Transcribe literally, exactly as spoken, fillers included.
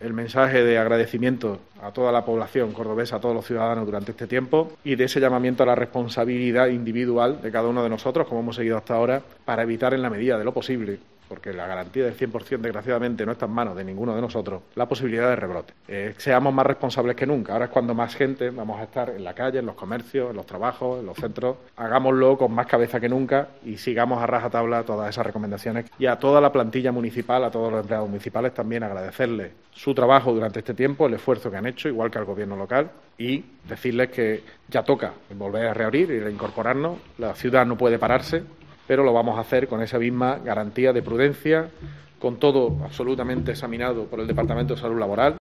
el mensaje de agradecimiento a toda la población cordobesa, a todos los ciudadanos durante este tiempo y de ese llamamiento a la responsabilidad individual de cada uno de nosotros, como hemos seguido hasta ahora, para evitar en la medida de lo posible, porque la garantía del cien por cien desgraciadamente no está en manos de ninguno de nosotros, la posibilidad de rebrote. Eh, seamos más responsables que nunca. Ahora es cuando más gente vamos a estar en la calle, en los comercios, en los trabajos, en los centros. Hagámoslo con más cabeza que nunca y sigamos a rajatabla todas esas recomendaciones. Y a toda la plantilla municipal, a todos los empleados municipales también agradecerles su trabajo durante este tiempo, el esfuerzo que han hecho, igual que al gobierno local, y decirles que ya toca volver a reabrir y reincorporarnos. La ciudad no puede pararse, pero lo vamos a hacer con esa misma garantía de prudencia, con todo absolutamente examinado por el Departamento de Salud Laboral.